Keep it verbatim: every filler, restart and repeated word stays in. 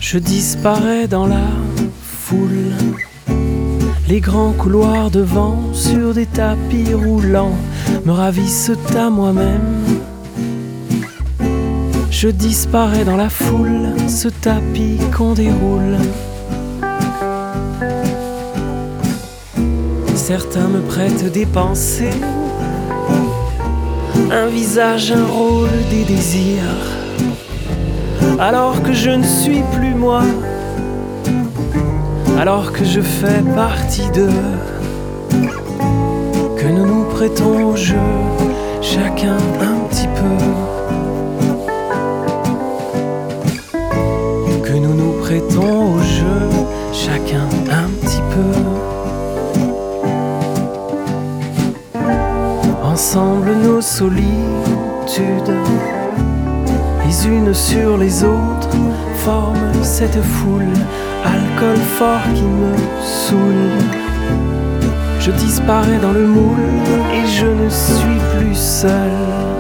Je disparais dans la foule, les grands couloirs devant, sur des tapis roulants, me ravissent à moi-même. Je disparais dans la foule, ce tapis qu'on déroule. Certains me prêtent des pensées, un visage, un rôle, des désirs, alors que je ne suis plus moi, alors que je fais partie d'eux, que nous nous prêtons au jeu, chacun un petit peu, que nous nous prêtons au jeu, chacun un petit peu. Ensemble nos solitudes, les unes sur les autres, forment cette foule, alcool fort qui me saoule. Je disparais dans le moule et je ne suis plus seul.